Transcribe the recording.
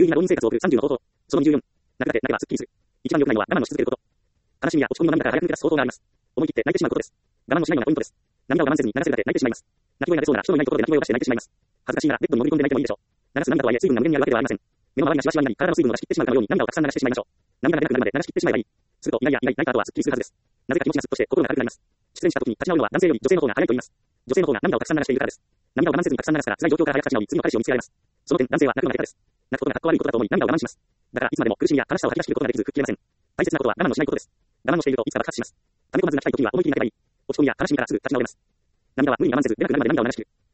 意な浪人生活を送る30の方法。その24。泣くだけ泣けばスッキリする。一番良くないのは我慢をし続けること。悲しみや落ち込みの涙から早く抜け出す方法があります。思い切って泣いてしまうことです。我慢をしないのがポイントです。涙を我慢せずに流せるだけ泣いてしまいます。泣き声が出そうなら人のいないところで泣き声を出して泣いてしまいます。恥ずかしいならベッドに乗り込んで泣いてもいいでしょう。流す涙とはいえ水分が無限にあるわけではありません。目の周りがシワシワになり体の水分を出し切ってしまうかのように涙をたくさん流してしまいましょう。涙が出なくなるまで流し切ってしまえばいい。すると泣いた後はスッキリするはずです。なぜか気持ちがスッとして心が軽くなります。失恋した時に立ち直るのは男性より女性の方が早いと言います。女性の方が涙をたくさん流しているからです。涙を我慢せずにたくさん流すから辛い状況から早く立ち直り次の彼氏を見つけられます。その点男性は泣くのが下手です。泣くことがかっこ悪いことだと思い涙を我慢します。だからいつまでも苦しみや悲しさを吐き出し切ることができず吹っ切れません。大切なことは我慢をしないことです。我慢をしているといつか爆発します。溜め込まず泣きたい時には思い切り泣けばいい。落ち込みや悲しみからすぐ立ち直れます。涙は無理に我慢せず出なくなるまで涙を流し切る。